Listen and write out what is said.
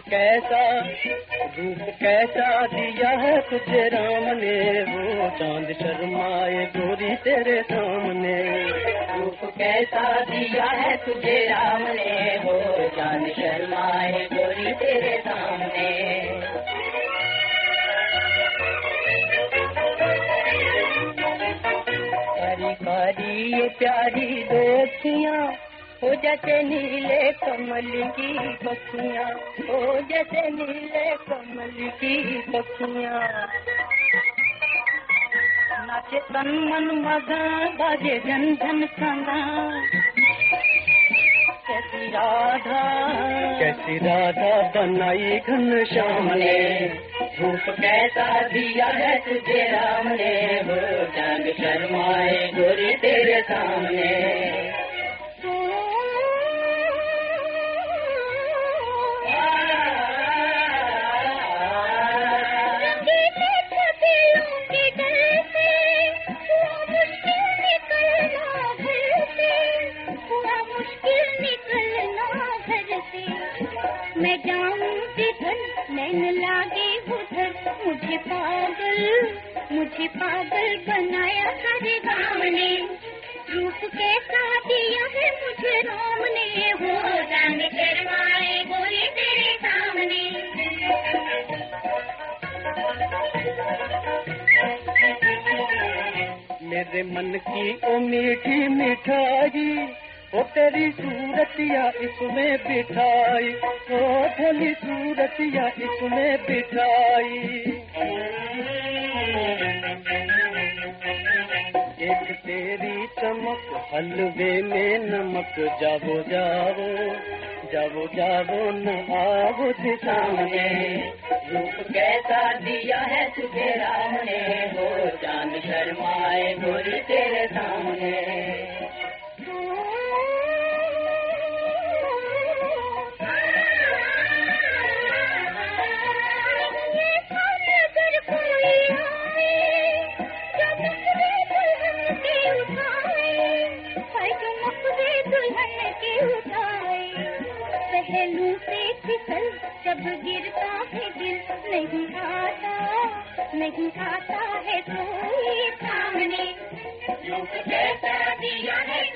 कैसा दिया है तुझे राम ने, वो चांद शर्माए गोरी तेरे सामने। रूप कैसा दिया है तुझे राम ने, वो चांद शर्माए गोरी तेरे सामने। कारी कारी ये प्यारी दो अखियाँ, हो जैसे नीले कमल की पखियाँ, हो जैसे नीले कमल की पखियाँ। नाचे तन मन मगन बाजे जन जन सना, कैसी राधा बनाई घनश्याम ने। रूप कैसा दिया है तुझे राम ने, वो चांद शर्माए गोरी तेरे सामने। मैं जाऊं जिधर नैन लागे उधर, मुझे पागल बनाया हरे राम ने। रूप कैसा दिया है मुझे राम ने, वो चांद शर्माए गोरी तेरे सामने। मेरे मन की ओ मीठी मिठाई, ओ तेरी सूरतिया इसमें बिठाई, ओ भली सूरतिया इसमें बिठाई। एक तेरी चमक हलवे में नमक, जावो जावो जावो जावो न आओ सामने। रूप कैसा दिया है तुझे राम ने, वो चांद शर्माए गोरी तेरे सामने। पहलू से फिसल जब गिरता है दिल, नहीं आता है कोई सामने। रूप कैसा दिया है